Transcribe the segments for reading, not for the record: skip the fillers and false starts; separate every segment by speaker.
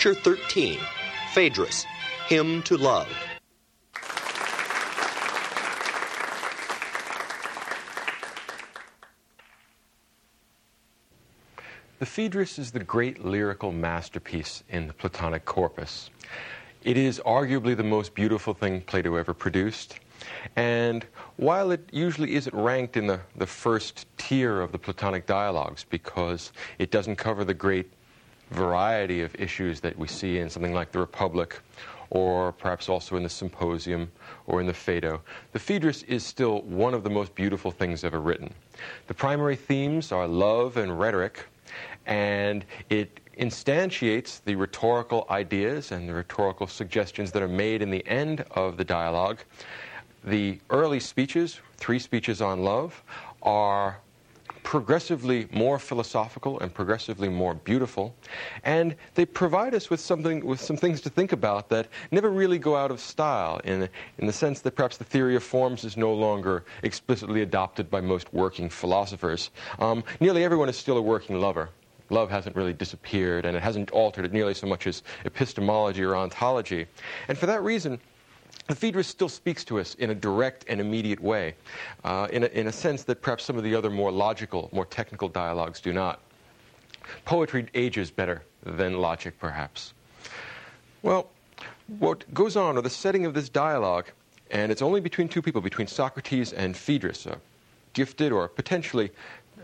Speaker 1: Lecture 13, Phaedrus, Hymn to Love.
Speaker 2: The Phaedrus is the great lyrical masterpiece in the Platonic corpus. It is arguably the most beautiful thing Plato ever produced, and while it usually isn't ranked in the first tier of the Platonic dialogues because it doesn't cover the great variety of issues that we see in something like the Republic, or perhaps also in the Symposium or in the Phaedo, the Phaedrus is still one of the most beautiful things ever written. The primary themes are love and rhetoric, and it instantiates the rhetorical ideas and the rhetorical suggestions that are made in the end of the dialogue. The early speeches, 3 speeches on love, are progressively more philosophical and progressively more beautiful, and they provide us with some things to think about that never really go out of style in the sense that perhaps the theory of forms is no longer explicitly adopted by most working philosophers. Nearly everyone is still a working lover. Love hasn't really disappeared, and it hasn't altered it nearly so much as epistemology or ontology. And for that reason, the Phaedrus still speaks to us in a direct and immediate way, in a sense that perhaps some of the other more logical, more technical dialogues do not. Poetry ages better than logic, perhaps. Well, what goes on, or the setting of this dialogue, and it's only between 2 people, between Socrates and Phaedrus, a gifted or potentially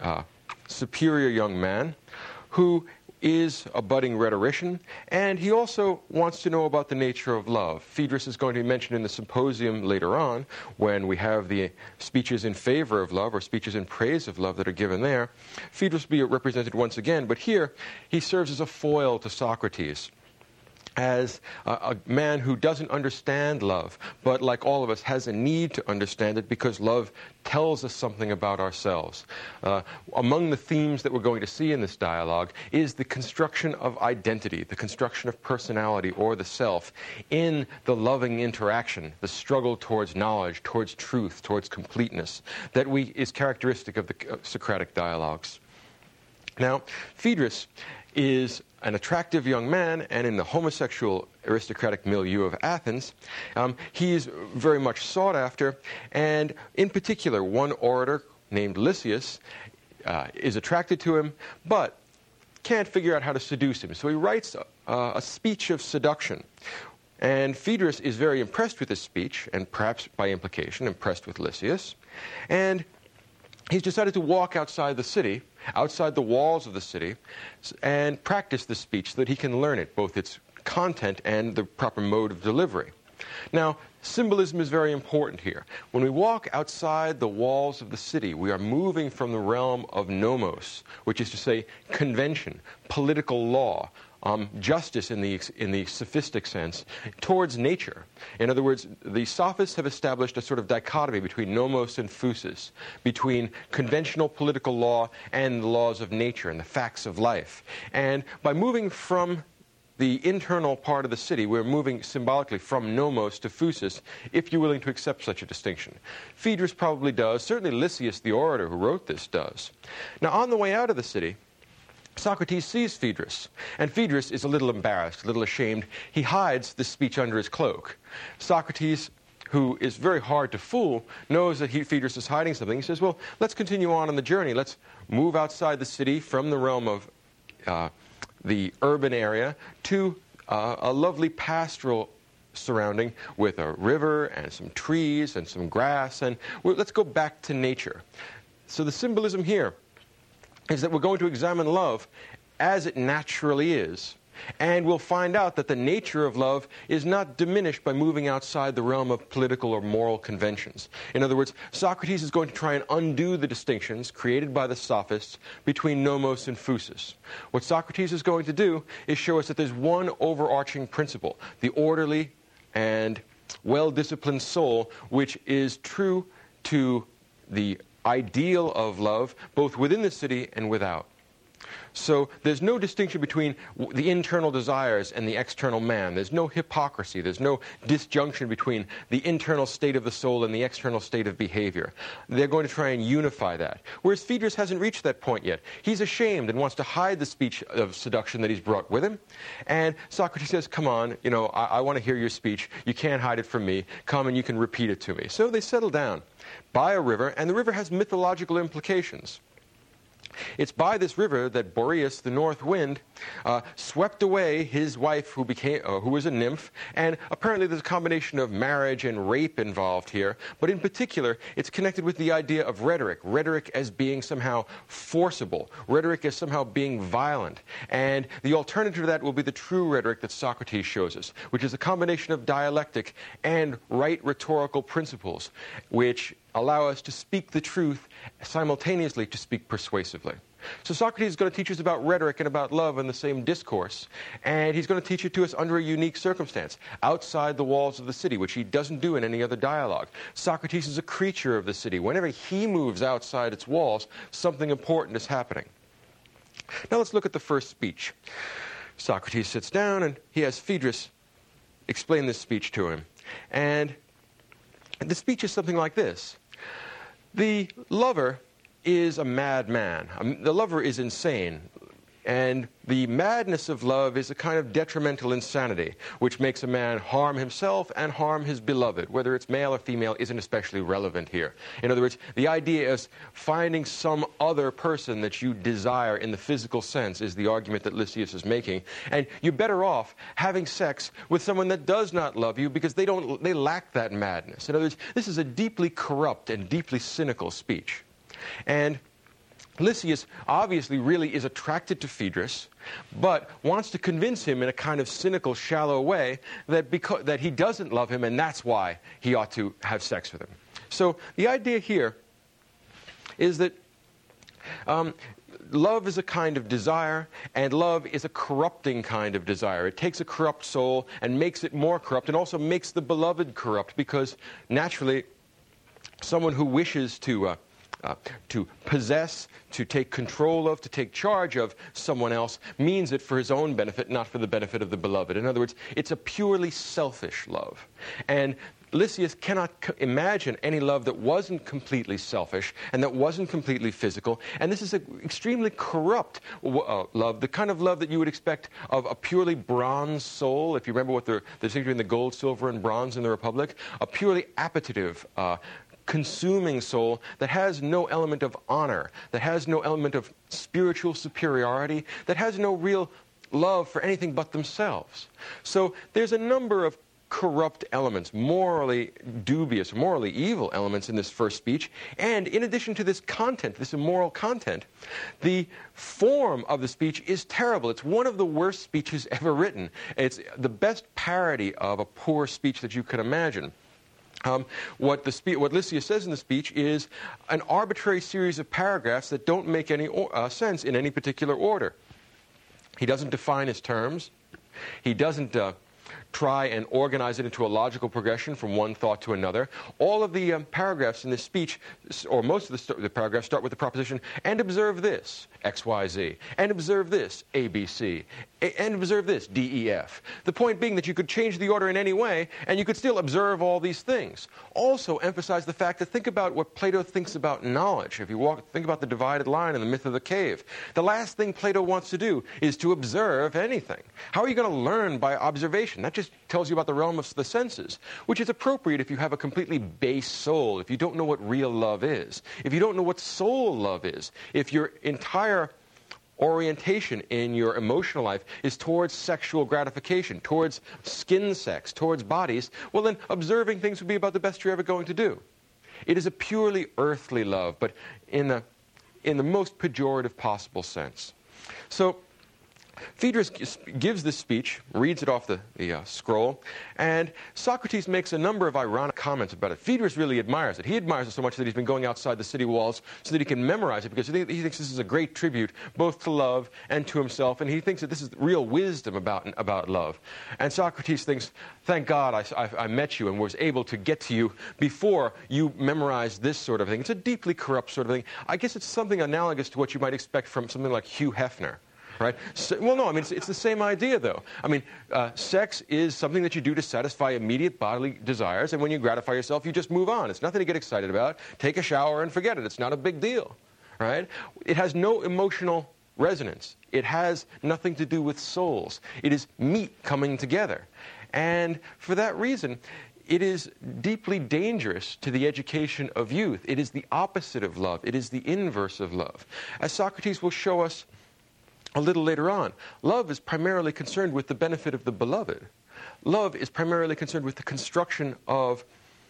Speaker 2: superior young man, who is a budding rhetorician, and he also wants to know about the nature of love. Phaedrus is going to be mentioned in the Symposium later on, when we have the speeches in favor of love or speeches in praise of love that are given there. Phaedrus will be represented once again, but here he serves as a foil to Socrates, as a man who doesn't understand love, but like all of us has a need to understand it because love tells us something about ourselves. Among the themes that we're going to see in this dialogue is the construction of identity, the construction of personality or the self in the loving interaction, the struggle towards knowledge, towards truth, towards completeness, that is characteristic of the Socratic dialogues. Now, Phaedrus is an attractive young man, and in the homosexual aristocratic milieu of Athens, he is very much sought after, and in particular, one orator named Lysias is attracted to him, but can't figure out how to seduce him. So he writes a speech of seduction. And Phaedrus is very impressed with this speech, and perhaps by implication impressed with Lysias, and he's decided to walk outside the city, outside the walls of the city, and practice the speech so that he can learn it, both its content and the proper mode of delivery. Now, symbolism is very important here. When we walk outside the walls of the city, we are moving from the realm of nomos, which is to say convention, political law, justice in the sophistic sense, towards nature. In other words, the sophists have established a sort of dichotomy between nomos and phusis, between conventional political law and the laws of nature and the facts of life. And by moving from the internal part of the city, we're moving symbolically from nomos to phusis, if you're willing to accept such a distinction. Phaedrus probably does. Certainly Lysias, the orator who wrote this, does. Now, on the way out of the city, Socrates sees Phaedrus, and Phaedrus is a little embarrassed, a little ashamed. He hides this speech under his cloak. Socrates, who is very hard to fool, knows that Phaedrus is hiding something. He says, well, let's continue on the journey. Let's move outside the city from the realm of the urban area to a lovely pastoral surrounding with a river and some trees and some grass, and let's go back to nature. So the symbolism here is that we're going to examine love as it naturally is, and we'll find out that the nature of love is not diminished by moving outside the realm of political or moral conventions. In other words, Socrates is going to try and undo the distinctions created by the sophists between nomos and phusis. What Socrates is going to do is show us that there's one overarching principle, the orderly and well-disciplined soul, which is true to the ideal of love, both within the city and without. So there's no distinction between the internal desires and the external man. There's no hypocrisy. There's no disjunction between the internal state of the soul and the external state of behavior. They're going to try and unify that. Whereas Phaedrus hasn't reached that point yet. He's ashamed and wants to hide the speech of seduction that he's brought with him. And Socrates says, come on, I want to hear your speech. You can't hide it from me. Come and you can repeat it to me. So they settle down by a river, and the river has mythological implications. It's by this river that Boreas, the north wind, swept away his wife, who was a nymph, and apparently there's a combination of marriage and rape involved here, but in particular, it's connected with the idea of rhetoric as being somehow forcible, rhetoric as somehow being violent, and the alternative to that will be the true rhetoric that Socrates shows us, which is a combination of dialectic and right rhetorical principles, which allow us to speak the truth simultaneously to speak persuasively. So Socrates is going to teach us about rhetoric and about love in the same discourse, and he's going to teach it to us under a unique circumstance, outside the walls of the city, which he doesn't do in any other dialogue. Socrates is a creature of the city. Whenever he moves outside its walls, something important is happening. Now let's look at the first speech. Socrates sits down, and he has Phaedrus explain this speech to him. And the speech is something like this. The lover is a madman. The lover is insane. And the madness of love is a kind of detrimental insanity, which makes a man harm himself and harm his beloved. Whether it's male or female isn't especially relevant here. In other words, the idea is finding some other person that you desire in the physical sense is the argument that Lysias is making. And you're better off having sex with someone that does not love you because they lack that madness. In other words, this is a deeply corrupt and deeply cynical speech. And Lysias obviously really is attracted to Phaedrus, but wants to convince him in a kind of cynical, shallow way that he doesn't love him, and that's why he ought to have sex with him. So the idea here is that love is a kind of desire, and love is a corrupting kind of desire. It takes a corrupt soul and makes it more corrupt, and also makes the beloved corrupt, because naturally someone who wishes to possess, to take control of, to take charge of someone else means it for his own benefit, not for the benefit of the beloved. In other words, it's a purely selfish love. And Lysias cannot imagine any love that wasn't completely selfish and that wasn't completely physical. And this is an extremely corrupt love, the kind of love that you would expect of a purely bronze soul. If you remember what the distinction between the gold, silver, and bronze in the Republic, a purely appetitive, consuming soul that has no element of honor, that has no element of spiritual superiority, that has no real love for anything but themselves. So there's a number of corrupt elements, morally dubious, morally evil elements in this first speech. And in addition to this content, this immoral content, the form of the speech is terrible. It's one of the worst speeches ever written. It's the best parody of a poor speech that you could imagine. What Lysias says in the speech is an arbitrary series of paragraphs that don't make any sense in any particular order. He doesn't define his terms. He doesn't try and organize it into a logical progression from one thought to another. All of the paragraphs in this speech, or most of the paragraphs, start with the proposition, and observe this, X, Y, Z, and observe this, A, B, C, and observe this, D, E, F. The point being that you could change the order in any way, and you could still observe all these things. Also emphasize the fact that think about what Plato thinks about knowledge. If you think about the divided line in the myth of the cave, the last thing Plato wants to do is to observe anything. How are you going to learn by observation? That just tells you about the realm of the senses, which is appropriate if you have a completely base soul, if you don't know what real love is, if you don't know what soul love is, if your entire orientation in your emotional life is towards sexual gratification, towards skin sex, towards bodies, well then observing things would be about the best you're ever going to do. It is a purely earthly love, but in the most pejorative possible sense. So Phaedrus gives this speech, reads it off the scroll, and Socrates makes a number of ironic comments about it. Phaedrus really admires it. He admires it so much that he's been going outside the city walls so that he can memorize it, because he thinks this is a great tribute both to love and to himself, and he thinks that this is real wisdom about love. And Socrates thinks, thank God I met you and was able to get to you before you memorized this sort of thing. It's a deeply corrupt sort of thing. I guess it's something analogous to what you might expect from something like Hugh Hefner. Right? So, well, no, I mean, it's the same idea, though. I mean, sex is something that you do to satisfy immediate bodily desires, and when you gratify yourself, you just move on. It's nothing to get excited about. Take a shower and forget it. It's not a big deal, right? It has no emotional resonance. It has nothing to do with souls. It is meat coming together. And for that reason, it is deeply dangerous to the education of youth. It is the opposite of love. It is the inverse of love. As Socrates will show us a little later on, love is primarily concerned with the benefit of the beloved. Love is primarily concerned with the construction of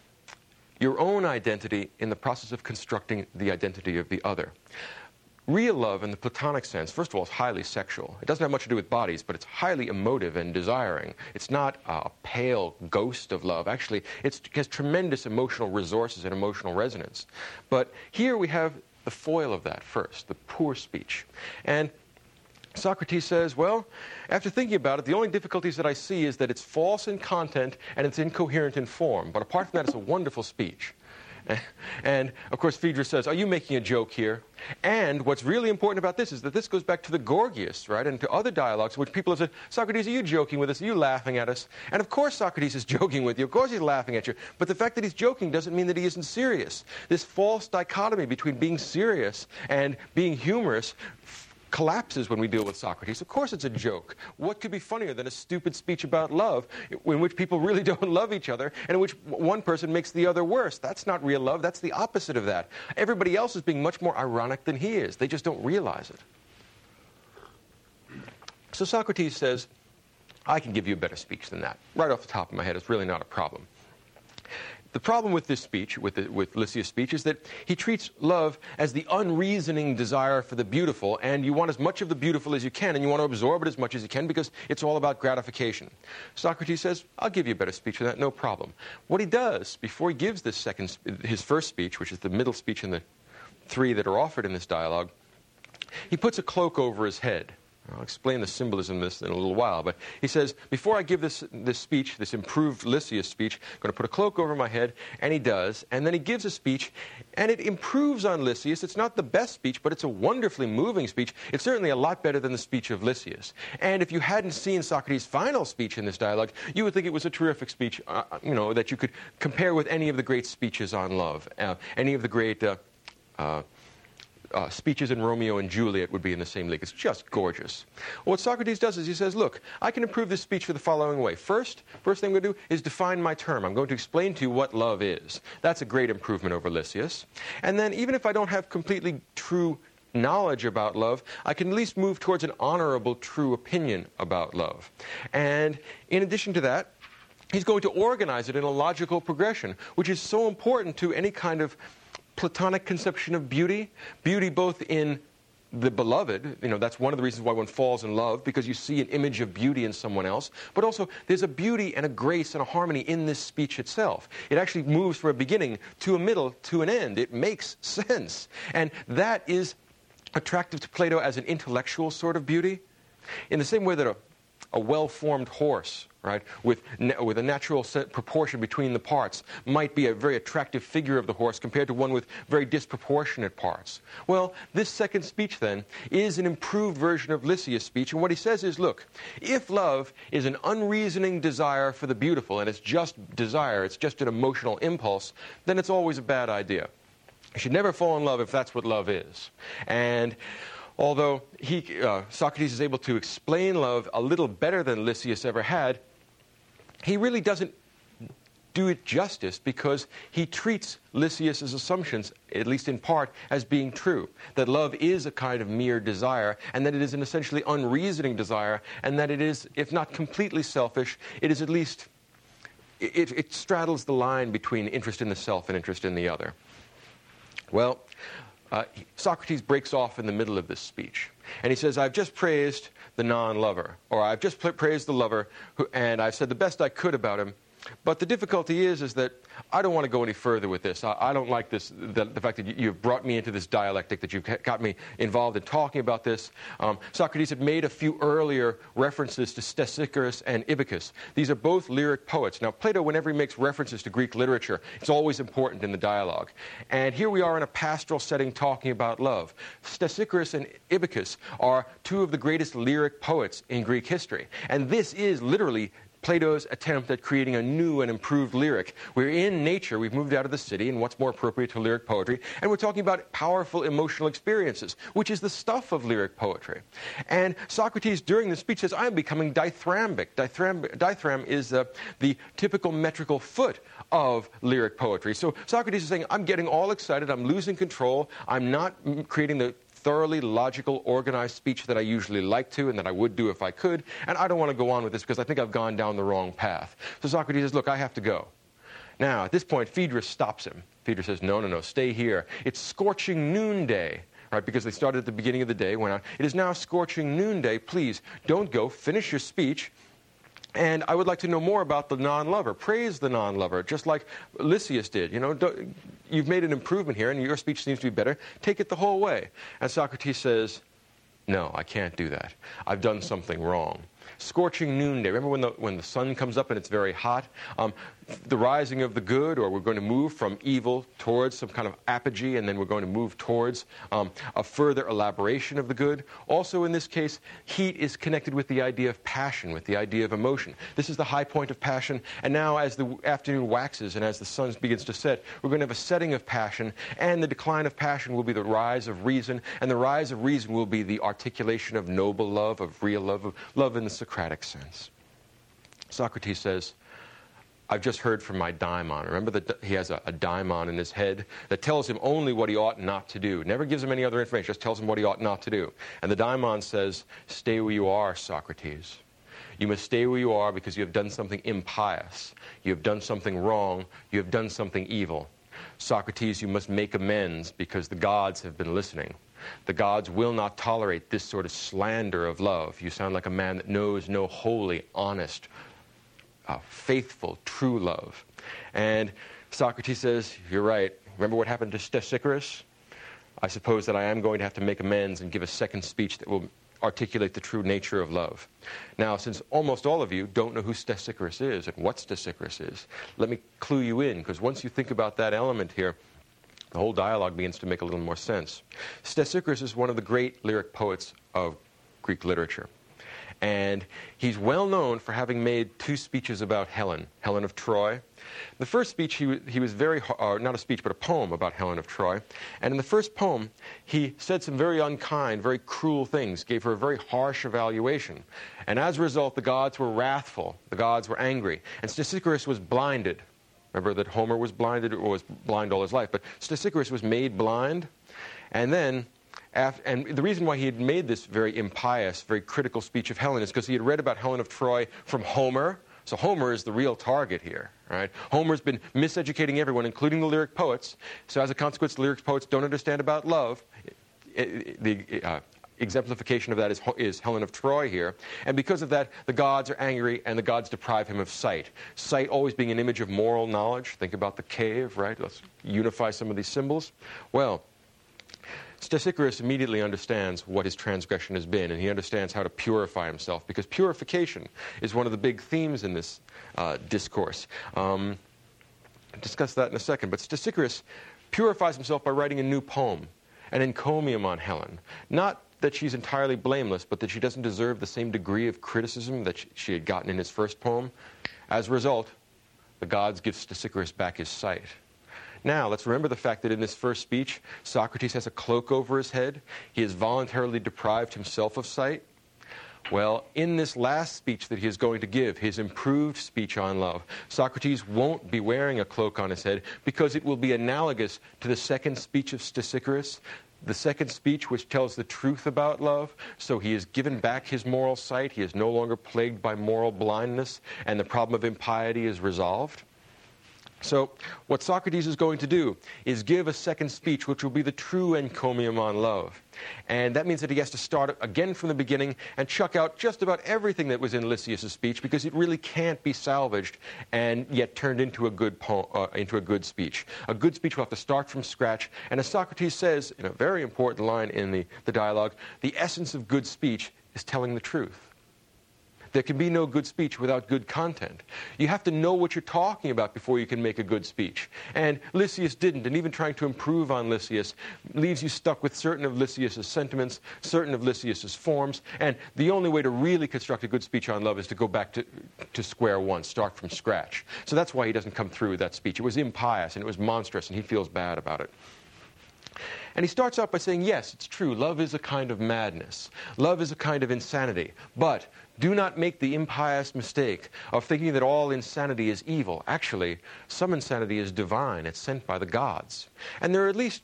Speaker 2: your own identity in the process of constructing the identity of the other. Real love in the Platonic sense, first of all, is highly sexual. It doesn't have much to do with bodies, but it's highly emotive and desiring. It's not a pale ghost of love. Actually, it has tremendous emotional resources and emotional resonance. But here we have the foil of that first, the poor speech. And Socrates says, well, after thinking about it, the only difficulties that I see is that it's false in content and it's incoherent in form. But apart from that, it's a wonderful speech. And, of course, Phaedrus says, are you making a joke here? And what's really important about this is that this goes back to the Gorgias, right, and to other dialogues in which people have said, Socrates, are you joking with us? Are you laughing at us? And, of course, Socrates is joking with you. Of course he's laughing at you. But the fact that he's joking doesn't mean that he isn't serious. This false dichotomy between being serious and being humorous collapses when we deal with Socrates. Of course it's a joke. What could be funnier than a stupid speech about love in which people really don't love each other and in which one person makes the other worse? That's not real love. That's the opposite of that. Everybody else is being much more ironic than he is. They just don't realize it. So Socrates says, I can give you a better speech than that. Right off the top of my head, it's really not a problem. The problem with this speech, with Lysias' speech, is that he treats love as the unreasoning desire for the beautiful, and you want as much of the beautiful as you can, and you want to absorb it as much as you can because it's all about gratification. Socrates says, I'll give you a better speech than that, no problem. What he does, before he gives his first speech, which is the middle speech in the three that are offered in this dialogue, he puts a cloak over his head. I'll explain the symbolism of this in a little while, but he says, before I give this speech, this improved Lysias speech, I'm going to put a cloak over my head, and he does, and then he gives a speech, and it improves on Lysias. It's not the best speech, but it's a wonderfully moving speech. It's certainly a lot better than the speech of Lysias. And if you hadn't seen Socrates' final speech in this dialogue, you would think it was a terrific speech, that you could compare with any of the great speeches on love, any of the great speeches in Romeo and Juliet would be in the same league. It's just gorgeous. Well, what Socrates does is he says, look, I can improve this speech for the following way. First thing I'm going to do is define my term. I'm going to explain to you what love is. That's a great improvement over Lysias. And then even if I don't have completely true knowledge about love, I can at least move towards an honorable, true opinion about love. And in addition to that, he's going to organize it in a logical progression, which is so important to any kind of Platonic conception of beauty. Beauty both in the beloved, that's one of the reasons why one falls in love, because you see an image of beauty in someone else, but also there's a beauty and a grace and a harmony in this speech itself. It actually moves from a beginning to a middle to an end. It makes sense. And that is attractive to Plato as an intellectual sort of beauty, in the same way that a well-formed horse, right, with a natural proportion between the parts might be a very attractive figure of the horse compared to one with very disproportionate parts. Well, this second speech, then, is an improved version of Lysias' speech, and what he says is, look, if love is an unreasoning desire for the beautiful, and it's just desire, it's just an emotional impulse, then it's always a bad idea. You should never fall in love if that's what love is. And although Socrates is able to explain love a little better than Lysias ever had, he really doesn't do it justice because he treats Lysias' assumptions, at least in part, as being true. That love is a kind of mere desire, and that it is an essentially unreasoning desire, and that it is, if not completely selfish, it is at least, it straddles the line between interest in the self and interest in the other. Well, Socrates breaks off in the middle of this speech. And he says, I've just praised the non-lover, or I've just praised the lover, and I've said the best I could about him. But the difficulty is that I don't want to go any further with this. I don't like this, the fact that you've brought me into this dialectic, that you've got me involved in talking about this. Socrates had made a few earlier references to Stesichorus and Ibycus. These are both lyric poets. Now, Plato, whenever he makes references to Greek literature, it's always important in the dialogue. And here we are in a pastoral setting talking about love. Stesichorus and Ibycus are two of the greatest lyric poets in Greek history. And this is literally Plato's attempt at creating a new and improved lyric. We're in nature, we've moved out of the city, and what's more appropriate to lyric poetry, and we're talking about powerful emotional experiences, which is the stuff of lyric poetry. And Socrates, during the speech, says, I'm becoming dithyrambic. Dithram is the typical metrical foot of lyric poetry. So Socrates is saying, I'm getting all excited, I'm losing control, I'm not creating the thoroughly logical, organized speech that I usually like to and that I would do if I could, and I don't want to go on with this because I think I've gone down the wrong path. So Socrates says, look, I have to go. Now, at this point, Phaedrus stops him. Phaedrus says, no, stay here. It's scorching noonday, right, because they started at the beginning of the day, went on. It is now scorching noonday. Please, don't go. Finish your speech. And I would like to know more about the non-lover. Praise the non-lover, just like Lysias did. You know, you've made an improvement here, and your speech seems to be better. Take it the whole way. And Socrates says, no, I can't do that. I've done something wrong. Scorching noonday. Remember when the sun comes up and it's very hot? The rising of the good, or we're going to move from evil towards some kind of apogee, and then we're going to move towards a further elaboration of the good. Also, in this case, heat is connected with the idea of passion, with the idea of emotion. This is the high point of passion, and now as the afternoon waxes and as the sun begins to set, we're going to have a setting of passion, and the decline of passion will be the rise of reason, and the rise of reason will be the articulation of noble love, of real love, of love in the Socratic sense. Socrates says, I've just heard from my daimon. Remember that he has a daimon in his head that tells him only what he ought not to do. Never gives him any other information, just tells him what he ought not to do. And the daimon says, stay where you are, Socrates. You must stay where you are because you have done something impious. You have done something wrong. You have done something evil. Socrates, you must make amends because the gods have been listening. The gods will not tolerate this sort of slander of love. You sound like a man that knows no holy, honest, faithful, true love. And Socrates says, you're right. Remember what happened to Stesichorus? I suppose that I am going to have to make amends and give a second speech that will articulate the true nature of love. Now, since almost all of you don't know who Stesichorus is and what Stesichorus is, let me clue you in, because once you think about that element here, the whole dialogue begins to make a little more sense. Stesichorus is one of the great lyric poets of Greek literature. And he's well known for having made two speeches about Helen of Troy. The first speech, he was very, not a speech, but a poem about Helen of Troy. And in the first poem, he said some very unkind, very cruel things, gave her a very harsh evaluation. And as a result, the gods were wrathful, the gods were angry. And Stesichorus was blinded. Remember that Homer was blinded, or was blind all his life. But Stesichorus was made blind. And then, and the reason why he had made this very impious, very critical speech of Helen is because he had read about Helen of Troy from Homer. So Homer is the real target here, right? Homer's been miseducating everyone, including the lyric poets. So as a consequence, the lyric poets don't understand about love. The exemplification of that is Helen of Troy here. And because of that, the gods are angry, and the gods deprive him of sight. Sight always being an image of moral knowledge. Think about the cave, right? Let's unify some of these symbols. Well, Stesichorus immediately understands what his transgression has been, and he understands how to purify himself, because purification is one of the big themes in this discourse. I'll discuss that in a second, but Stesichorus purifies himself by writing a new poem, an encomium on Helen. Not that she's entirely blameless, but that she doesn't deserve the same degree of criticism that she had gotten in his first poem. As a result, the gods give Stesichorus back his sight. Now, let's remember the fact that in this first speech, Socrates has a cloak over his head. He has voluntarily deprived himself of sight. Well, in this last speech that he is going to give, his improved speech on love, Socrates won't be wearing a cloak on his head because it will be analogous to the second speech of Stesichorus, the second speech which tells the truth about love. So he has given back his moral sight. He is no longer plagued by moral blindness, and the problem of impiety is resolved. So what Socrates is going to do is give a second speech, which will be the true encomium on love. And that means that he has to start again from the beginning and chuck out just about everything that was in Lysias' speech, because it really can't be salvaged and yet turned into a good speech. A good speech will have to start from scratch. And as Socrates says in a very important line in the dialogue, the essence of good speech is telling the truth. There can be no good speech without good content. You have to know what you're talking about before you can make a good speech. And Lysias didn't, and even trying to improve on Lysias leaves you stuck with certain of Lysias' sentiments, certain of Lysias' forms, and the only way to really construct a good speech on love is to go back to square one, start from scratch. So that's why he doesn't come through with that speech. It was impious, and it was monstrous, and he feels bad about it. And he starts out by saying, yes, it's true, love is a kind of madness. Love is a kind of insanity. But do not make the impious mistake of thinking that all insanity is evil. Actually, some insanity is divine. It's sent by the gods. And there are at least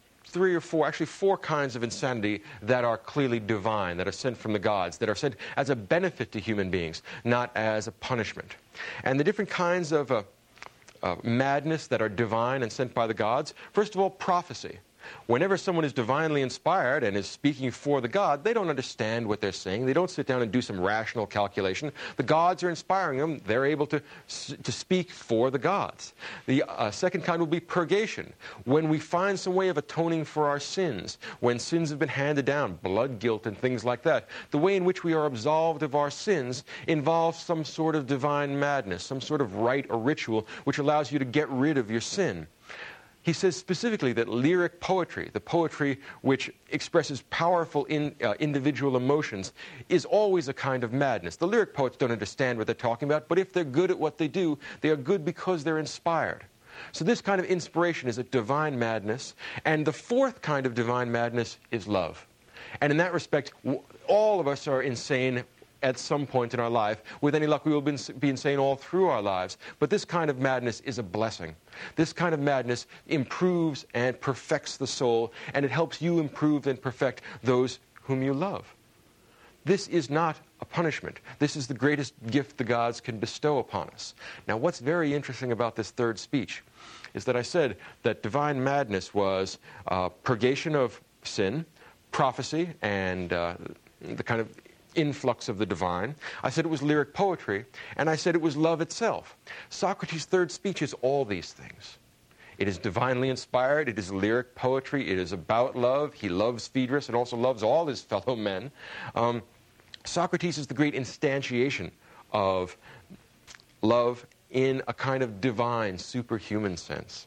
Speaker 2: four kinds of insanity that are clearly divine, that are sent from the gods, that are sent as a benefit to human beings, not as a punishment. And the different kinds of madness that are divine and sent by the gods, first of all, prophecy. Whenever someone is divinely inspired and is speaking for the god, they don't understand what they're saying. They don't sit down and do some rational calculation. The gods are inspiring them. They're able to speak for the gods. The second kind will be purgation. When we find some way of atoning for our sins, when sins have been handed down, blood guilt and things like that, the way in which we are absolved of our sins involves some sort of divine madness, some sort of rite or ritual which allows you to get rid of your sin. He says specifically that lyric poetry, the poetry which expresses powerful individual emotions, is always a kind of madness. The lyric poets don't understand what they're talking about, but if they're good at what they do, they are good because they're inspired. So this kind of inspiration is a divine madness. And the fourth kind of divine madness is love. And in that respect, all of us are insane at some point in our life. With any luck, we will be insane all through our lives. But this kind of madness is a blessing. This kind of madness improves and perfects the soul, and it helps you improve and perfect those whom you love. This is not a punishment. This is the greatest gift the gods can bestow upon us. Now, what's very interesting about this third speech is that I said that divine madness was purgation of sin, prophecy, and the kind of influx of the divine. I said it was lyric poetry, and I said it was love itself. Socrates' third speech is all these things. It is divinely inspired, it is lyric poetry, it is about love. He loves Phaedrus and also loves all his fellow men. Socrates is the great instantiation of love in a kind of divine, superhuman sense.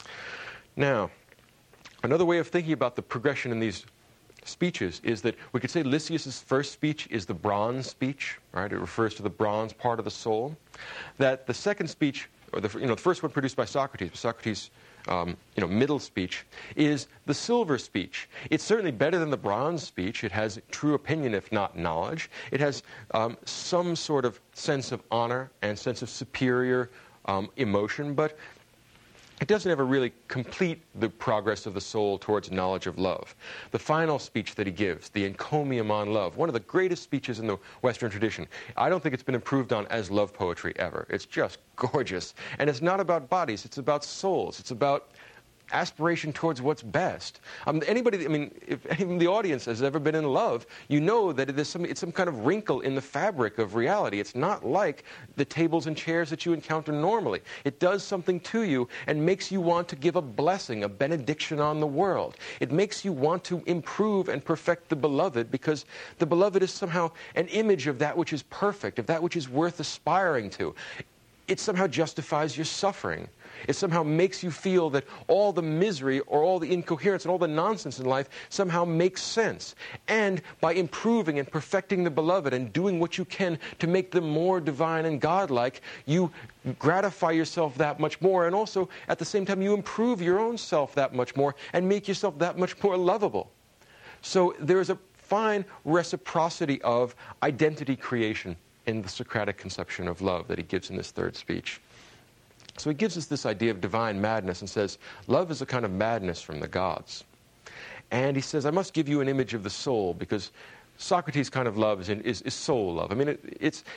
Speaker 2: Now, another way of thinking about the progression in these speeches is that we could say Lysias' first speech is the bronze speech, right? It refers to the bronze part of the soul. That the second speech, or the first one produced by Socrates' middle speech, is the silver speech. It's certainly better than the bronze speech. It has true opinion, if not knowledge. It has some sort of sense of honor and sense of superior emotion, but it doesn't ever really complete the progress of the soul towards knowledge of love. The final speech that he gives, the encomium on love, one of the greatest speeches in the Western tradition. I don't think it's been improved on as love poetry ever. It's just gorgeous. And it's not about bodies, it's about souls. It's about aspiration towards what's best. If anyone in the audience has ever been in love, you know that it's some kind of wrinkle in the fabric of reality. It's not like the tables and chairs that you encounter normally. It does something to you and makes you want to give a blessing, a benediction on the world. It makes you want to improve and perfect the beloved, because the beloved is somehow an image of that which is perfect, of that which is worth aspiring to. It somehow justifies your suffering. It somehow makes you feel that all the misery or all the incoherence and all the nonsense in life somehow makes sense. And by improving and perfecting the beloved and doing what you can to make them more divine and godlike, you gratify yourself that much more. And also, at the same time, you improve your own self that much more and make yourself that much more lovable. So there is a fine reciprocity of identity creation in the Socratic conception of love that he gives in this third speech. So he gives us this idea of divine madness and says, love is a kind of madness from the gods. And he says, I must give you an image of the soul, because Socrates' kind of love is soul love.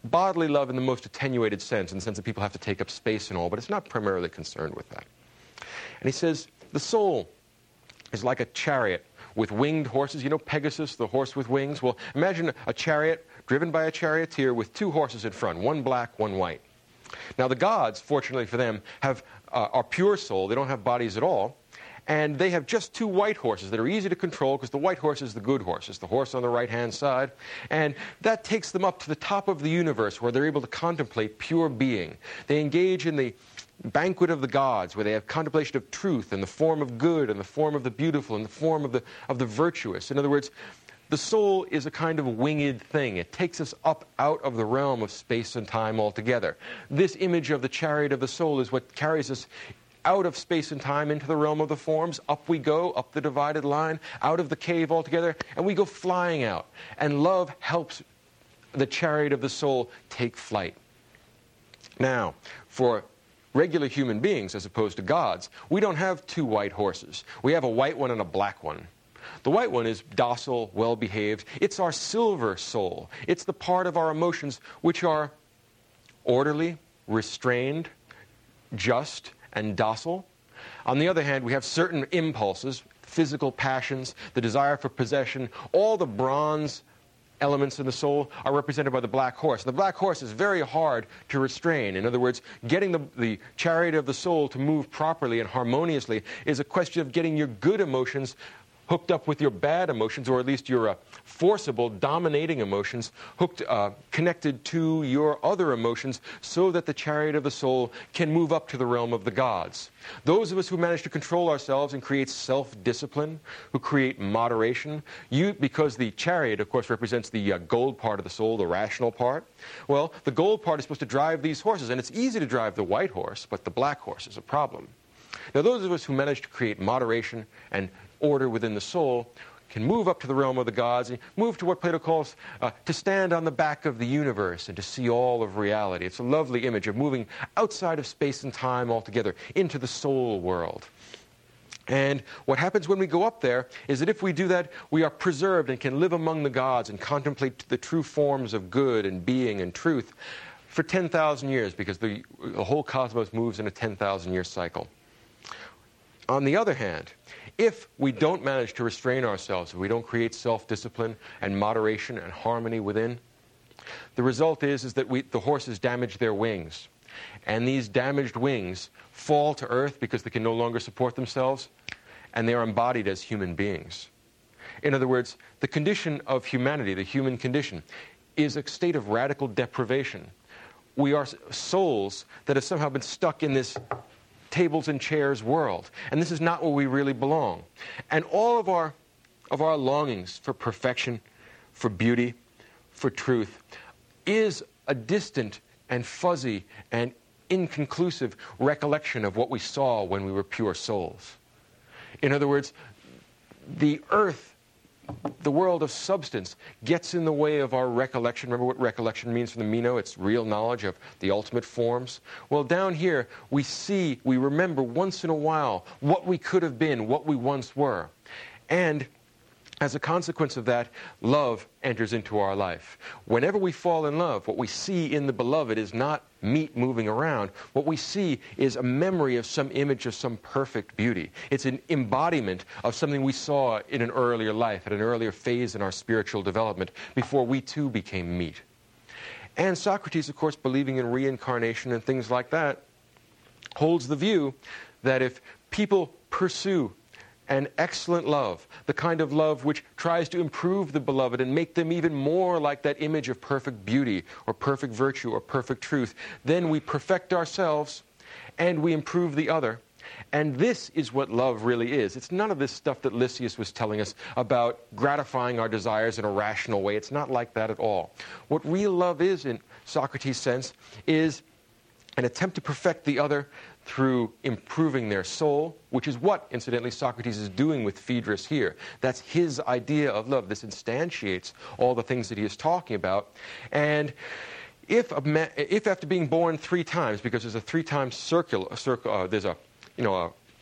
Speaker 2: bodily love in the most attenuated sense, in the sense that people have to take up space and all, but it's not primarily concerned with that. And he says, the soul is like a chariot with winged horses. You know Pegasus, the horse with wings? Well, imagine a chariot driven by a charioteer with two horses in front, one black, one white. Now, the gods, fortunately for them, are pure soul. They don't have bodies at all. And they have just two white horses that are easy to control, because the white horse is the good horse. It's the horse on the right-hand side. And that takes them up to the top of the universe, where they're able to contemplate pure being. They engage in the banquet of the gods, where they have contemplation of truth and the form of good and the form of the beautiful and the form of the virtuous. In other words, the soul is a kind of winged thing. It takes us up out of the realm of space and time altogether. This image of the chariot of the soul is what carries us out of space and time into the realm of the forms. Up we go, up the divided line, out of the cave altogether, and we go flying out. And love helps the chariot of the soul take flight. Now, for regular human beings, as opposed to gods, we don't have two white horses. We have a white one and a black one. The white one is docile, well-behaved. It's our silver soul. It's the part of our emotions which are orderly, restrained, just, and docile. On the other hand, we have certain impulses, physical passions, the desire for possession. All the bronze elements in the soul are represented by the black horse. The black horse is very hard to restrain. In other words, getting the chariot of the soul to move properly and harmoniously is a question of getting your good emotions hooked up with your bad emotions, or at least your forcible, dominating emotions, connected to your other emotions, so that the chariot of the soul can move up to the realm of the gods. Those of us who manage to control ourselves and create self-discipline, who create moderation, because the chariot, of course, represents the gold part of the soul, the rational part. Well, the gold part is supposed to drive these horses, and it's easy to drive the white horse, but the black horse is a problem. Now, those of us who manage to create moderation and order within the soul can move up to the realm of the gods and move to what Plato calls to stand on the back of the universe and to see all of reality. It's a lovely image of moving outside of space and time altogether into the soul world. And what happens when we go up there is that if we do that, we are preserved and can live among the gods and contemplate the true forms of good and being and truth for 10,000 years, because the whole cosmos moves in a 10,000-year cycle. On the other hand, if we don't manage to restrain ourselves, if we don't create self-discipline and moderation and harmony within, the result is that the horses damage their wings. And these damaged wings fall to earth because they can no longer support themselves, and they are embodied as human beings. In other words, the condition of humanity, the human condition, is a state of radical deprivation. We are souls that have somehow been stuck in this tables and chairs world, and this is not where we really belong. And all of our longings for perfection, for beauty, for truth, is a distant and fuzzy and inconclusive recollection of what we saw when we were pure souls. In other words, the earth, the world of substance, gets in the way of our recollection. Remember what recollection means from the Meno? It's real knowledge of the ultimate forms. Well, down here, we remember once in a while what we could have been, what we once were. And as a consequence of that, love enters into our life. Whenever we fall in love, what we see in the beloved is not meat moving around. What we see is a memory of some image of some perfect beauty. It's an embodiment of something we saw in an earlier life, at an earlier phase in our spiritual development, before we too became meat. And Socrates, of course, believing in reincarnation and things like that, holds the view that if people pursue an excellent love, the kind of love which tries to improve the beloved and make them even more like that image of perfect beauty or perfect virtue or perfect truth, then we perfect ourselves and we improve the other. And this is what love really is. It's none of this stuff that Lysias was telling us about gratifying our desires in a rational way. It's not like that at all. What real love is, in Socrates' sense, is an attempt to perfect the other through improving their soul, which is what, incidentally, Socrates is doing with Phaedrus here. That's his idea of love. This instantiates all the things that he is talking about. And if after being born 3 times, because there's a 3-time circle, there's a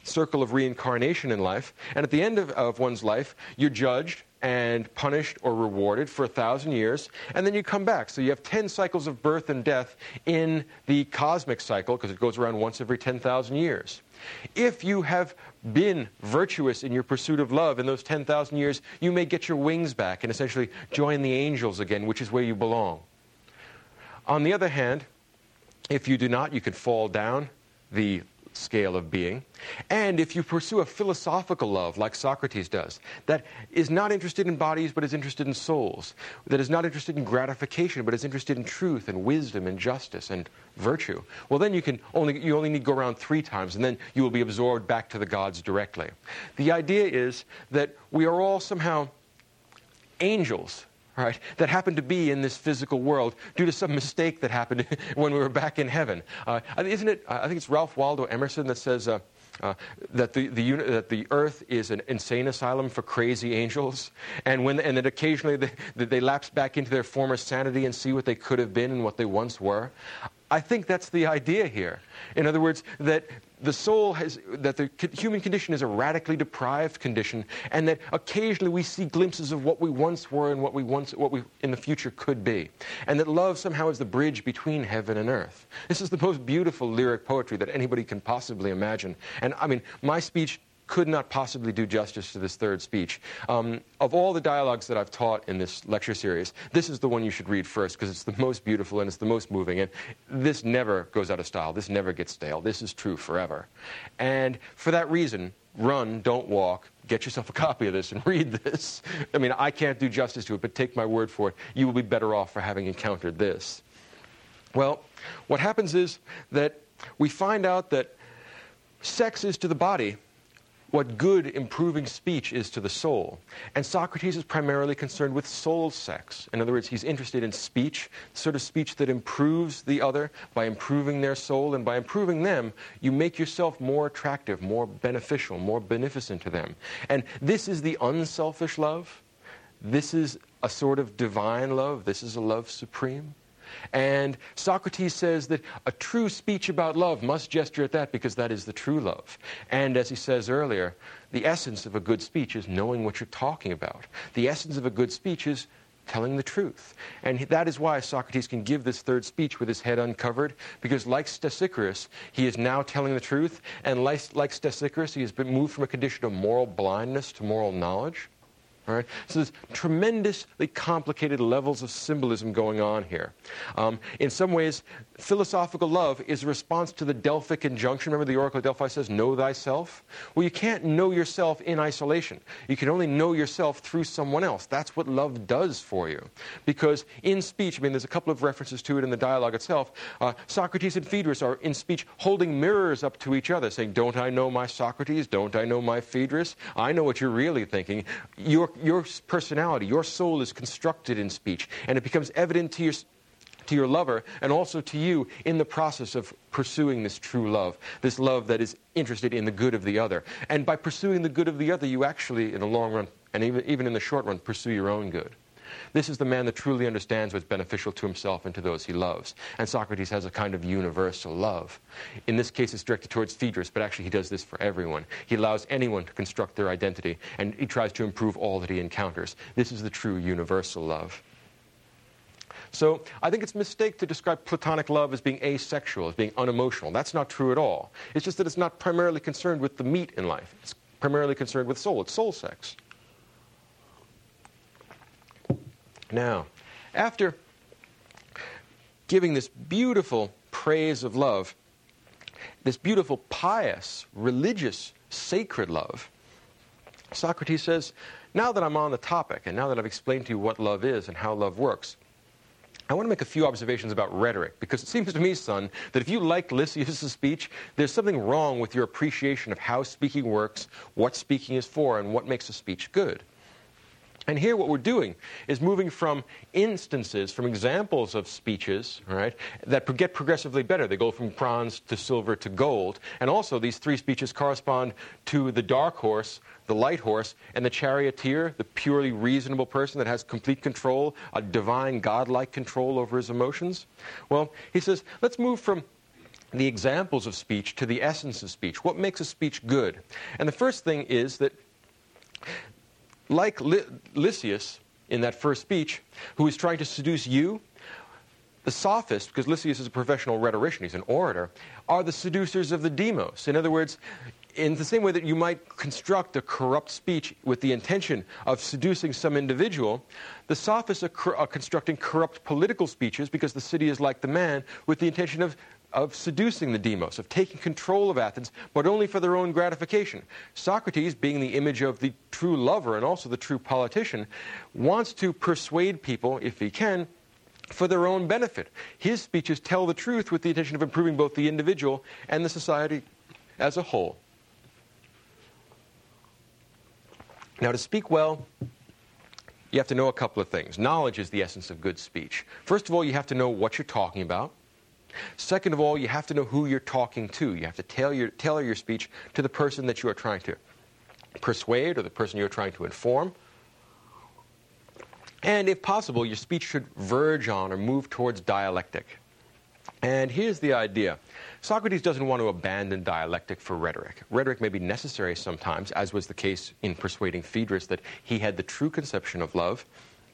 Speaker 2: circle of reincarnation in life, and at the end of one's life, you're judged and punished or rewarded for 1,000 years, and then you come back. So you have 10 cycles of birth and death in the cosmic cycle, because it goes around once every 10,000 years. If you have been virtuous in your pursuit of love in those 10,000 years, you may get your wings back and essentially join the angels again, which is where you belong. On the other hand, if you do not, you can fall down the scale of being. And if you pursue a philosophical love, like Socrates does, that is not interested in bodies but is interested in souls, that is not interested in gratification but is interested in truth and wisdom and justice and virtue, well, then you only need to go around 3 times, and then you will be absorbed back to the gods directly. The idea is that we are all somehow angels, right, that happened to be in this physical world due to some mistake that happened when we were back in heaven. Isn't it? I think it's Ralph Waldo Emerson that says that the Earth is an insane asylum for crazy angels, and that occasionally they lapse back into their former sanity and see what they could have been and what they once were. I think that's the idea here. In other words, that the human condition is a radically deprived condition, and that occasionally we see glimpses of what we once were and what we in the future could be, and that love somehow is the bridge between heaven and earth. This is the most beautiful lyric poetry that anybody can possibly imagine. And I mean, my speech could not possibly do justice to this third speech. Of all the dialogues that I've taught in this lecture series, this is the one you should read first, because it's the most beautiful and it's the most moving. And this never goes out of style. This never gets stale. This is true forever. And for that reason, run, don't walk. Get yourself a copy of this and read this. I mean, I can't do justice to it, but take my word for it. You will be better off for having encountered this. Well, what happens is that we find out that sex is to the body what good, improving speech is to the soul. And Socrates is primarily concerned with soul sex. In other words, he's interested in speech, sort of speech that improves the other by improving their soul, and by improving them, you make yourself more attractive, more beneficial, more beneficent to them. And this is the unselfish love. This is a sort of divine love. This is a love supreme. And Socrates says that a true speech about love must gesture at that, because that is the true love. And as he says earlier, the essence of a good speech is knowing what you're talking about. The essence of a good speech is telling the truth. And that is why Socrates can give this third speech with his head uncovered, because like Stesichorus, he is now telling the truth, and like Stesichorus, he has been moved from a condition of moral blindness to moral knowledge. All right? So there's tremendously complicated levels of symbolism going on here. In some ways, philosophical love is a response to the Delphic injunction. Remember the Oracle of Delphi says, know thyself? Well, you can't know yourself in isolation. You can only know yourself through someone else. That's what love does for you. Because in speech, I mean, there's a couple of references to it in the dialogue itself. Socrates and Phaedrus are in speech holding mirrors up to each other, saying, don't I know my Socrates? Don't I know my Phaedrus? I know what you're really thinking. Your personality, your soul is constructed in speech, and it becomes evident to your lover and also to you in the process of pursuing this true love, this love that is interested in the good of the other. And by pursuing the good of the other, you actually, in the long run, and even in the short run, pursue your own good. This is the man that truly understands what's beneficial to himself and to those he loves. And Socrates has a kind of universal love. In this case, it's directed towards Phaedrus, but actually he does this for everyone. He allows anyone to construct their identity, and he tries to improve all that he encounters. This is the true universal love. So I think it's a mistake to describe platonic love as being asexual, as being unemotional. That's not true at all. It's just that it's not primarily concerned with the meat in life. It's primarily concerned with soul. It's soul sex. Now, after giving this beautiful praise of love, this beautiful, pious, religious, sacred love, Socrates says, now that I'm on the topic, and now that I've explained to you what love is and how love works, I want to make a few observations about rhetoric, because it seems to me, son, that if you like Lysias' speech, there's something wrong with your appreciation of how speaking works, what speaking is for, and what makes a speech good. And here what we're doing is moving from instances, from examples of speeches, right, that get progressively better. They go from bronze to silver to gold. And also these three speeches correspond to the dark horse, the light horse, and the charioteer, the purely reasonable person that has complete control, a divine, godlike control over his emotions. Well, he says, let's move from the examples of speech to the essence of speech. What makes a speech good? And the first thing is that, like Lysias in that first speech, who is trying to seduce you, the sophists, because Lysias is a professional rhetorician, he's an orator, are the seducers of the demos. In other words, in the same way that you might construct a corrupt speech with the intention of seducing some individual, the sophists are constructing corrupt political speeches because the city is like the man, with the intention of seducing the demos, of taking control of Athens, but only for their own gratification. Socrates, being the image of the true lover and also the true politician, wants to persuade people, if he can, for their own benefit. His speeches tell the truth with the intention of improving both the individual and the society as a whole. Now, to speak well, you have to know a couple of things. Knowledge is the essence of good speech. First of all, you have to know what you're talking about. Second of all, you have to know who you're talking to. You have to tailor your speech to the person that you are trying to persuade or the person you're trying to inform. And if possible, your speech should verge on or move towards dialectic. And here's the idea. Socrates doesn't want to abandon dialectic for rhetoric. Rhetoric may be necessary sometimes, as was the case in persuading Phaedrus that he had the true conception of love.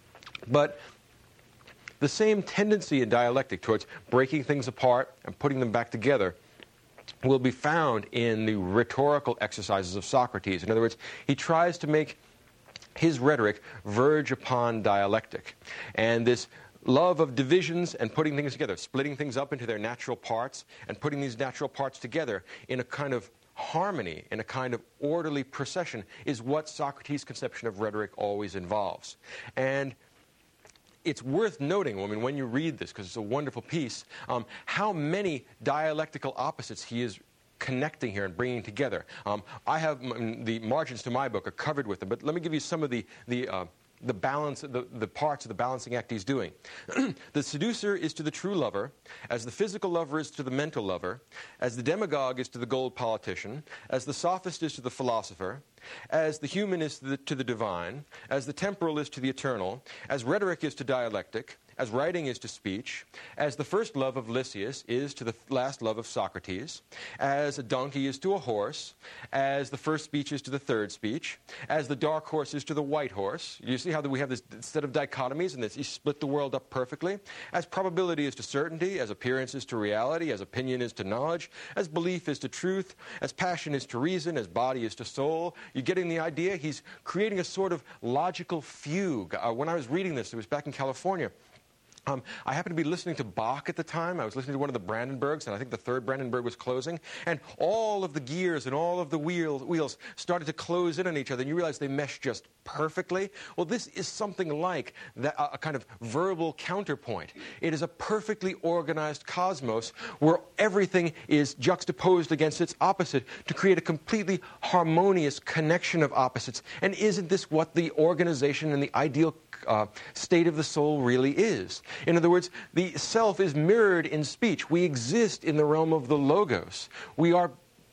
Speaker 2: But the same tendency in dialectic towards breaking things apart and putting them back together will be found in the rhetorical exercises of Socrates. In other words, he tries to make his rhetoric verge upon dialectic. And this love of divisions and putting things together, splitting things up into their natural parts and putting these natural parts together in a kind of harmony, in a kind of orderly procession, is what Socrates' conception of rhetoric always involves. And it's worth noting, I mean, when you read this, because it's a wonderful piece, how many dialectical opposites he is connecting here and bringing together. I have the margins to my book are covered with them, but let me give you some of the balance, the parts of the balancing act he's doing. The seducer is to the true lover, as the physical lover is to the mental lover, as the demagogue is to the gold politician, as the sophist is to the philosopher, as the human is to the divine, as the temporal is to the eternal, as rhetoric is to dialectic, as writing is to speech, as the first love of Lysias is to the last love of Socrates, as a donkey is to a horse, as the first speech is to the third speech, as the dark horse is to the white horse. You see how we have this set of dichotomies and you split the world up perfectly? As probability is to certainty, as appearance is to reality, as opinion is to knowledge, as belief is to truth, as passion is to reason, as body is to soul. You're getting the idea? He's creating a sort of logical fugue. When I was reading this, it was back in California. I happened to be listening to Bach at the time. I was listening to one of the Brandenburgs, and I think the third Brandenburg was closing. And all of the gears and all of the wheels started to close in on each other, and you realize they mesh just perfectly. Well, this is something like that, a kind of verbal counterpoint. It is a perfectly organized cosmos where everything is juxtaposed against its opposite to create a completely harmonious connection of opposites. And isn't this what the organization and the ideal state of the soul really is? In other words, the self is mirrored in speech. We exist in the realm of the logos. We are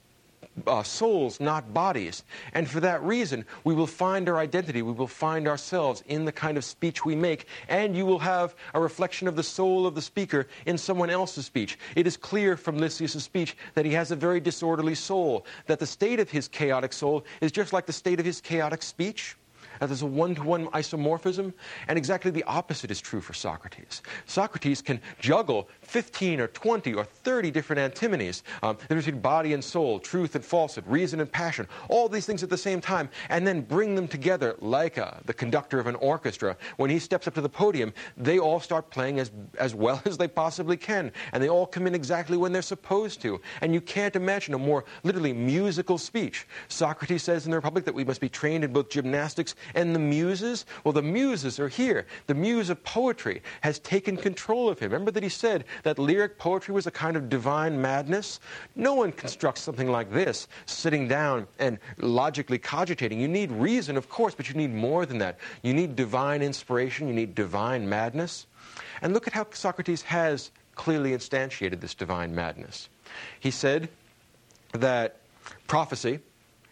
Speaker 2: souls, not bodies. And for that reason, we will find our identity, we will find ourselves in the kind of speech we make, and you will have a reflection of the soul of the speaker in someone else's speech. It is clear from Lysias' speech that he has a very disorderly soul, that the state of his chaotic soul is just like the state of his chaotic speech. There's a one-to-one isomorphism, and exactly the opposite is true for Socrates. Socrates can juggle 15 or 20 or 30 different antinomies, between body and soul, truth and falsehood, reason and passion, all these things at the same time, and then bring them together like the conductor of an orchestra. When he steps up to the podium, they all start playing as well as they possibly can, and they all come in exactly when they're supposed to. And you can't imagine a more literally musical speech. Socrates says in the Republic that we must be trained in both gymnastics and the muses. Well, the muses are here. The muse of poetry has taken control of him. Remember that he said that lyric poetry was a kind of divine madness? No one constructs something like this sitting down and logically cogitating. You need reason, of course, but you need more than that. You need divine inspiration. You need divine madness. And look at how Socrates has clearly instantiated this divine madness. He said that prophecy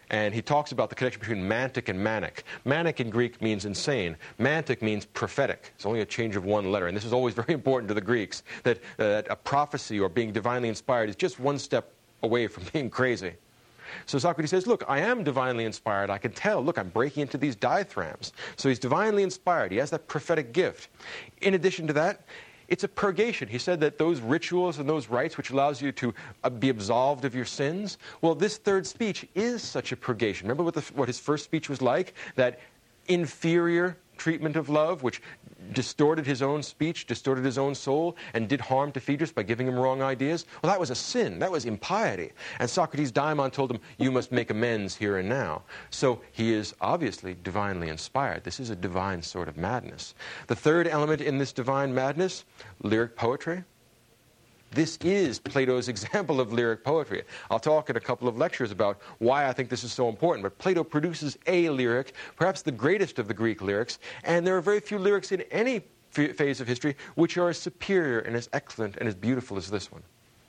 Speaker 2: And he talks about the connection between mantic and manic. Manic in Greek means insane. Mantic means prophetic. It's only a change of one letter. And this is always very important to the Greeks, that a prophecy or being divinely inspired is just one step away from being crazy. So Socrates says, look, I am divinely inspired. I can tell. Look, I'm breaking into these dithyrambics. So he's divinely inspired. He has that prophetic gift. In addition to that, it's a purgation. He said that those rituals and those rites which allows you to be absolved of your sins, well, this third speech is such a purgation. Remember what his first speech was like? That inferior treatment of love, which distorted his own speech, distorted his own soul, and did harm to Phaedrus by giving him wrong ideas. Well, that was a sin. That was impiety. And Socrates Daimon told him, you must make amends here and now. So he is obviously divinely inspired. This is a divine sort of madness. The third element in this divine madness, lyric poetry. This is Plato's example of lyric poetry. I'll talk in a couple of lectures about why I think this is so important. But Plato produces a lyric, perhaps the greatest of the Greek lyrics, and there are very few lyrics in any phase of history which are as superior and as excellent and as beautiful as this one.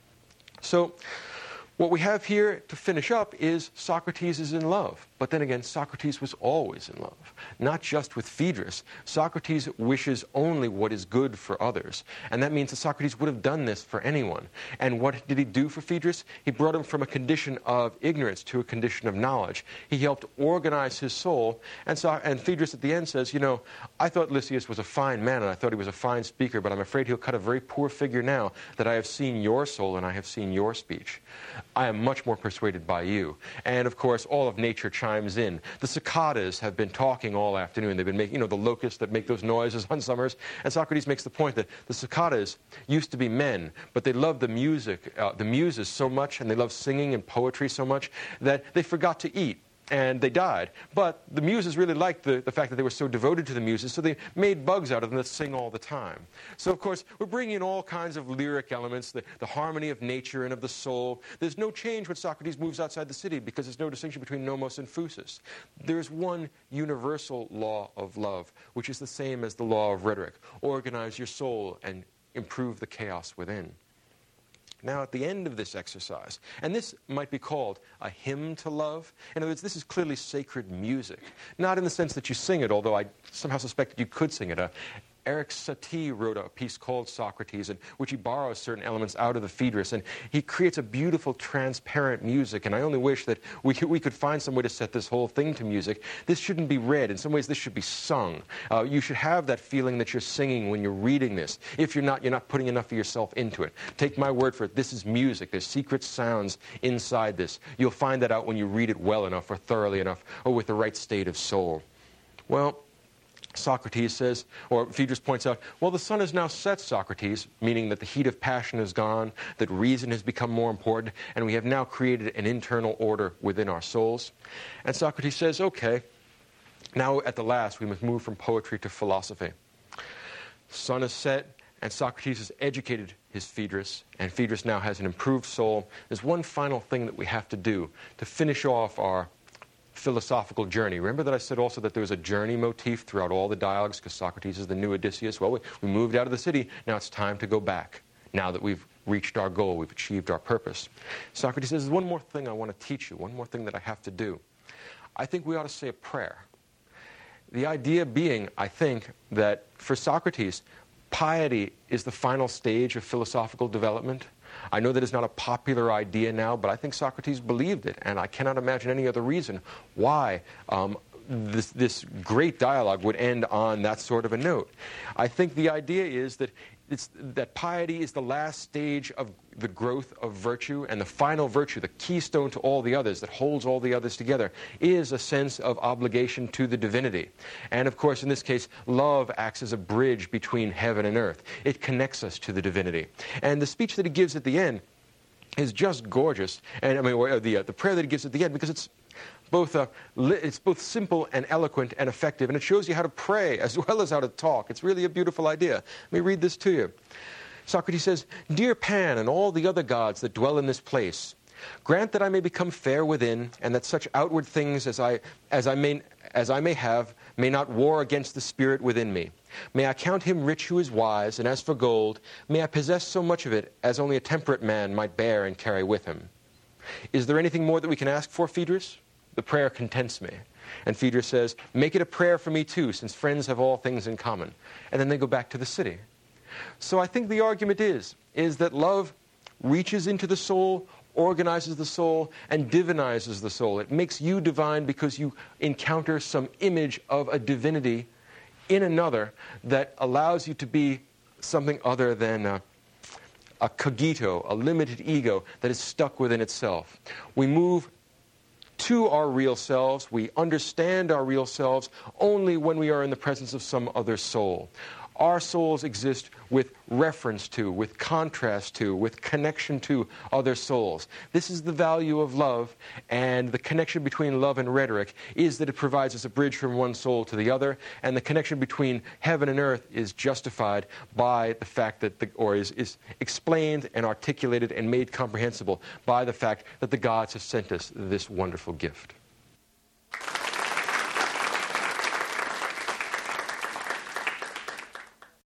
Speaker 2: So what we have here to finish up is Socrates is in love. But then again, Socrates was always in love, not just with Phaedrus. Socrates wishes only what is good for others. And that means that Socrates would have done this for anyone. And what did he do for Phaedrus? He brought him from a condition of ignorance to a condition of knowledge. He helped organize his soul. And Phaedrus at the end says, you know, I thought Lysias was a fine man and I thought he was a fine speaker, but I'm afraid he'll cut a very poor figure now that I have seen your soul and I have seen your speech. I am much more persuaded by you. And of course, all of nature chimes in. The cicadas have been talking all afternoon. They've been making, you know, the locusts that make those noises on summers. And Socrates makes the point that the cicadas used to be men, but they loved the music, the muses so much, and they loved singing and poetry so much that they forgot to eat. And they died. But the muses really liked the fact that they were so devoted to the muses, so they made bugs out of them that sing all the time. So, of course, we're bringing in all kinds of lyric elements, the harmony of nature and of the soul. There's no change when Socrates moves outside the city because there's no distinction between nomos and phusis. There's one universal law of love, which is the same as the law of rhetoric. Organize your soul and improve the chaos within. Now, at the end of this exercise, and this might be called a hymn to love. In other words, this is clearly sacred music. Not in the sense that you sing it, although I somehow suspect that you could sing it. Eric Satie wrote a piece called Socrates, in which he borrows certain elements out of the Phaedrus, and he creates a beautiful, transparent music. And I only wish that we could find some way to set this whole thing to music. This shouldn't be read. In some ways, this should be sung. You should have that feeling that you're singing when you're reading this. If you're not putting enough of yourself into it. Take my word for it. This is music. There's secret sounds inside this. You'll find that out when you read it well enough, or thoroughly enough, or with the right state of soul. Well, Socrates says, or Phaedrus points out, well, the sun has now set, Socrates, meaning that the heat of passion is gone, that reason has become more important, and we have now created an internal order within our souls. And Socrates says, okay, now at the last we must move from poetry to philosophy. Sun is set, and Socrates has educated his Phaedrus, and Phaedrus now has an improved soul. There's one final thing that we have to do to finish off our philosophical journey. Remember that I said also that there was a journey motif throughout all the dialogues because Socrates is the new Odysseus? Well, we moved out of the city. Now it's time to go back. Now that we've reached our goal, we've achieved our purpose. Socrates says, there's one more thing I want to teach you, one more thing that I have to do. I think we ought to say a prayer. The idea being, I think, that for Socrates, piety is the final stage of philosophical development. I know that it's not a popular idea now, but I think Socrates believed it, and I cannot imagine any other reason why this great dialogue would end on that sort of a note. I think the idea is that piety is the last stage of the growth of virtue, and the final virtue, the keystone to all the others, that holds all the others together, is a sense of obligation to the divinity. And of course, in this case, love acts as a bridge between heaven and earth. It connects us to the divinity. And the speech that he gives at the end is just gorgeous. And I mean, the prayer that he gives at the end, because it's both simple and eloquent and effective, and it shows you how to pray as well as how to talk. It's really a beautiful idea. Let me read this to you. Socrates says, "Dear Pan and all the other gods that dwell in this place, grant that I may become fair within, and that such outward things as I may have may not war against the spirit within me. May I count him rich who is wise, and as for gold, may I possess so much of it as only a temperate man might bear and carry with him." Is there anything more that we can ask for, Phaedrus? the prayer contents me. And Phaedrus says, make it a prayer for me too, since friends have all things in common. And then they go back to the city. So I think the argument is that love reaches into the soul, organizes the soul, and divinizes the soul. It makes you divine because you encounter some image of a divinity in another that allows you to be something other than a cogito, a limited ego that is stuck within itself. We move to our real selves, we understand our real selves only when we are in the presence of some other soul. Our souls exist with reference to, with contrast to, with connection to other souls. This is the value of love, and the connection between love and rhetoric is that it provides us a bridge from one soul to the other, and the connection between heaven and earth is justified by the fact that, is explained and articulated and made comprehensible by the fact that the gods have sent us this wonderful gift.